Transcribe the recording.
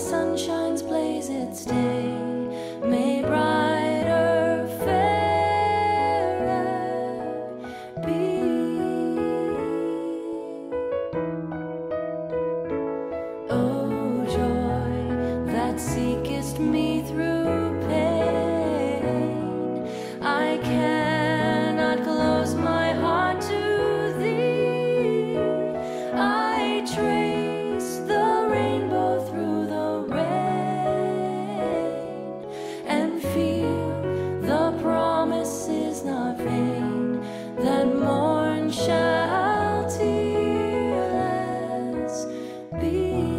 sunshines blaze its day, may brighter, fairer be. O joy that seekest me through pain, I cannot close my heart to thee. I trace the rainbow through the rain and feel the promise is not vain, that morn shall tearless be.